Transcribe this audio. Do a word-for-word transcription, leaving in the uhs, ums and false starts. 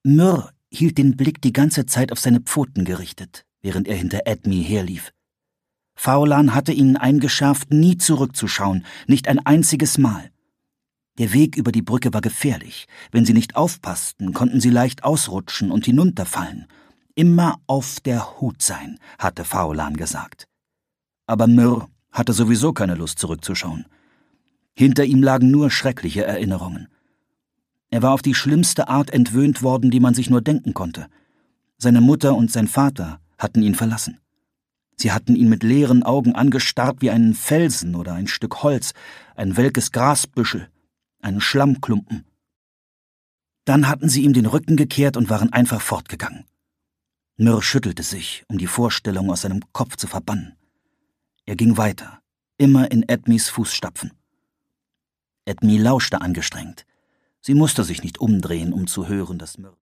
Myrrh hielt den Blick die ganze Zeit auf seine Pfoten gerichtet, während er hinter Edmey herlief. Faulan hatte ihnen eingeschärft, nie zurückzuschauen, nicht ein einziges Mal. Der Weg über die Brücke war gefährlich. Wenn sie nicht aufpassten, konnten sie leicht ausrutschen und hinunterfallen. Immer auf der Hut sein, hatte Faulan gesagt. Aber Myrrh hatte sowieso keine Lust zurückzuschauen. Hinter ihm lagen nur schreckliche Erinnerungen. Er war auf die schlimmste Art entwöhnt worden, die man sich nur denken konnte. Seine Mutter und sein Vater hatten ihn verlassen. Sie hatten ihn mit leeren Augen angestarrt wie einen Felsen oder ein Stück Holz, ein welkes Grasbüschel, einen Schlammklumpen. Dann hatten sie ihm den Rücken gekehrt und waren einfach fortgegangen. Myrrh schüttelte sich, um die Vorstellung aus seinem Kopf zu verbannen. Er ging weiter, immer in Edmeys Fußstapfen. Edmey lauschte angestrengt. Sie musste sich nicht umdrehen, um zu hören, dass Myrrh